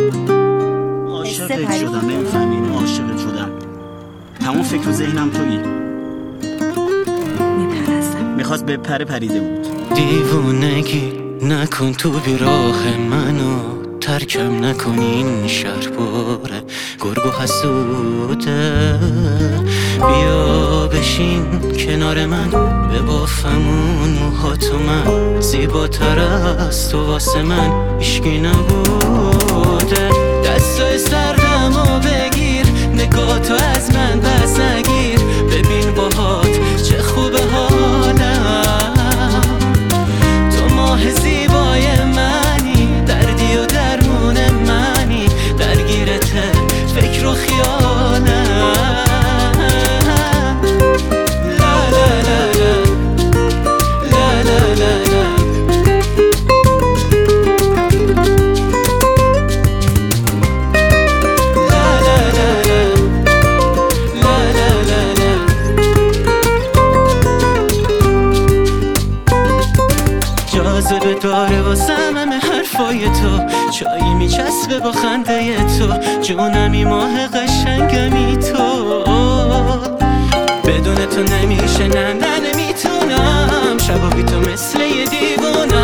عاشقت شدم، نمی‌فهمی؟ عاشقت شدم. تمام فکر و ذهنم تویی. میپرستم. میخواست بپره، پریده بود. دیوونگی نکن تو بیراه منو، ترکم نکن این شهر باره گرگ و حسوده. بیا بشین کنار من، به بافمون موهاتو من، زیباتر از تو واسه من هیشکی نبوده. دستای سردمو بگیر، نگاهتو از من بس نگیر، ببین باهات چه خوبه حالم. تو ماه زیبای منی، دردی و درمون منی، درگیرته فکر و خیالم. لا لا لا لا لا لا لا. جاذبه داره واسم همه حرفای تو، چایی میچسبه با خنده تو، جونمی ماه قشنگمی تو. بدون تو نمیشه، نه نه نمیتونم، شبا بی تو مثل یه دیوونم.